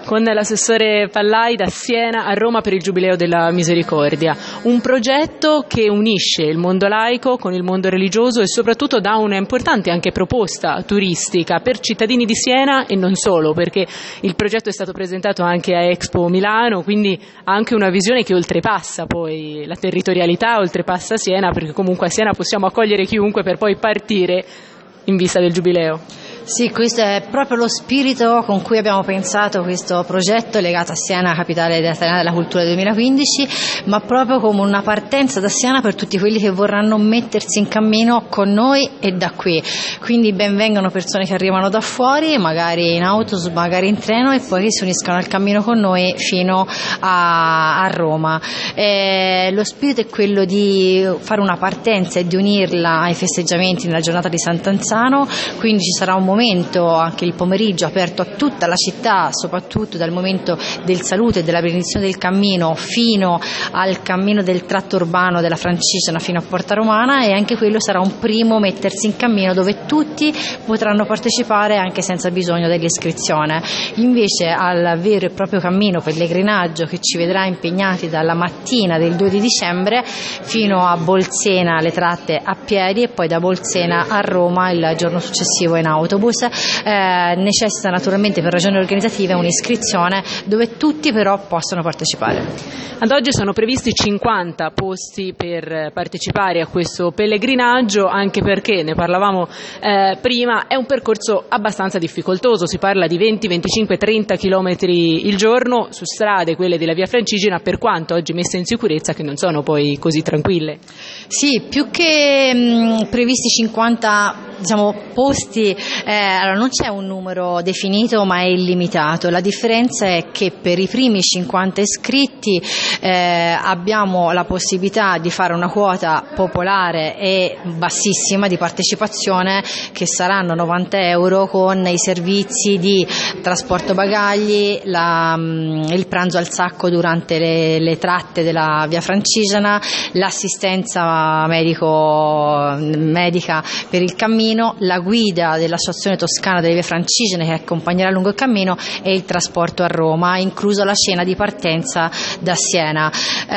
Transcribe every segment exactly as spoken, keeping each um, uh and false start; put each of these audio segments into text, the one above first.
con l'assessore Pallai da Siena a Roma per il Giubileo della Misericordia, un progetto che unisce il mondo laico con il mondo religioso e soprattutto dà una importante anche proposta turistica per cittadini di Siena e non solo, perché il progetto è stato presentato anche a Expo Milano, quindi ha anche una visione che oltrepassa poi la territorialità, oltrepassa Siena, perché comunque a Siena possiamo accogliere chiunque per poi partire in vista del Giubileo. Sì, questo è proprio lo spirito con cui abbiamo pensato questo progetto legato a Siena, capitale della cultura duemilaquindici, ma proprio come una partenza da Siena per tutti quelli che vorranno mettersi in cammino con noi e da qui. Quindi benvengano persone che arrivano da fuori, magari in autobus, magari in treno, e poi che si uniscano al cammino con noi fino a, a Roma. E lo spirito è quello di fare una partenza e di unirla ai festeggiamenti nella giornata di Sant'Anzano, quindi ci sarà un momento anche il pomeriggio aperto a tutta la città, soprattutto dal momento del saluto e della benedizione del cammino fino al cammino del tratto urbano della Francigena fino a Porta Romana, e anche quello sarà un primo mettersi in cammino dove tutti potranno partecipare anche senza bisogno dell'iscrizione. Invece al vero e proprio cammino pellegrinaggio che ci vedrà impegnati dalla mattina del due di dicembre fino a Bolsena, le tratte a piedi, e poi da Bolsena a Roma il giorno successivo in autobus. Eh, necessita naturalmente per ragioni organizzative un'iscrizione dove tutti però possono partecipare. Ad oggi sono previsti cinquanta posti per partecipare a questo pellegrinaggio, anche perché, ne parlavamo eh, prima, è un percorso abbastanza difficoltoso, si parla di venti, venticinque, trenta chilometri il giorno su strade, quelle della via Francigena, per quanto oggi messe in sicurezza, che non sono poi così tranquille. Sì, più che mh, previsti cinquanta diciamo, posti, eh, allora non c'è un numero definito ma è illimitato. La differenza è che per i primi cinquanta iscritti eh, abbiamo la possibilità di fare una quota popolare e bassissima di partecipazione, che saranno novanta euro, con i servizi di trasporto bagagli, la, il pranzo al sacco durante le, le tratte della via Francigena, l'assistenza medico, medica per il cammino, la guida dell'Associazione Toscana delle Vie Francigene che accompagnerà lungo il cammino e il trasporto a Roma, incluso la cena di partenza da Siena.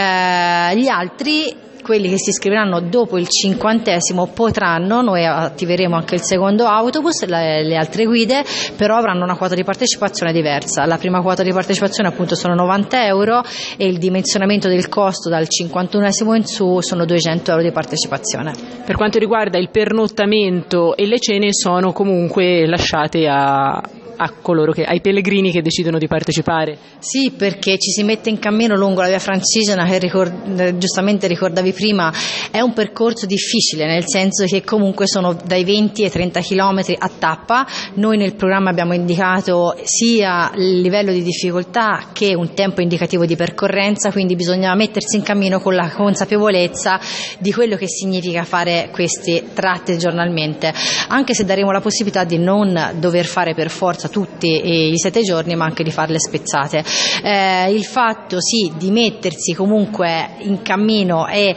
Eh, gli altri, quelli che si iscriveranno dopo il cinquantesimo, potranno, noi attiveremo anche il secondo autobus, le, le altre guide però avranno una quota di partecipazione diversa. La prima quota di partecipazione appunto sono novanta euro e il dimensionamento del costo dal cinquantunesimo in su sono duecento euro di partecipazione. Per quanto riguarda il pernottamento e le cene, sono comunque lasciate a a coloro che, ai pellegrini che decidono di partecipare. Sì, perché ci si mette in cammino lungo la via Francigena che ricord- giustamente ricordavi prima, è un percorso difficile, nel senso che comunque sono dai venti ai trenta chilometri a tappa. Noi nel programma abbiamo indicato sia il livello di difficoltà che un tempo indicativo di percorrenza, quindi bisogna mettersi in cammino con la consapevolezza di quello che significa fare queste tratte giornalmente, anche se daremo la possibilità di non dover fare per forza tutti i sette giorni, ma anche di farle spezzate. Eh, il fatto sì di mettersi comunque in cammino e,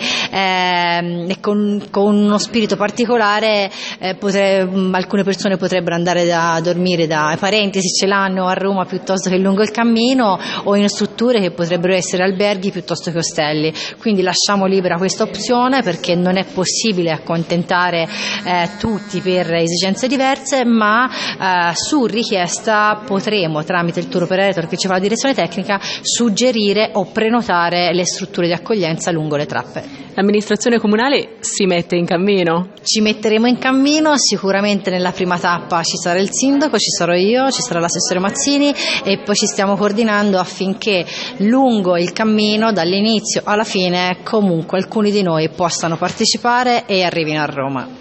eh, e con, con uno spirito particolare, eh, potre, alcune persone potrebbero andare da, a dormire da parenti se ce l'hanno a Roma piuttosto che lungo il cammino, o in strutture che potrebbero essere alberghi piuttosto che ostelli. Quindi lasciamo libera questa opzione, perché non è possibile accontentare eh, tutti per esigenze diverse, ma eh, su richiesta potremo, tramite il tour operator che ci fa la direzione tecnica, suggerire o prenotare le strutture di accoglienza lungo le trappe. L'amministrazione comunale si mette in cammino? Ci metteremo in cammino, sicuramente nella prima tappa ci sarà il sindaco, ci sarò io, ci sarà l'assessore Mazzini, e poi ci stiamo coordinando affinché lungo il cammino, dall'inizio alla fine, comunque alcuni di noi possano partecipare e arrivino a Roma.